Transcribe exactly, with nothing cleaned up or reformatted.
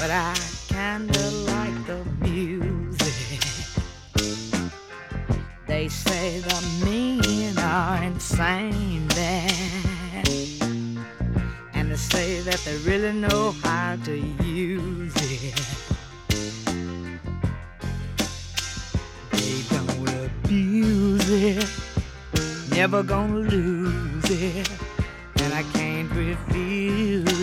but I kinda like the music. They say the men are insane there, and they say that they really know how to use it. They don't abuse it, never gonna lose it, and I can't refuse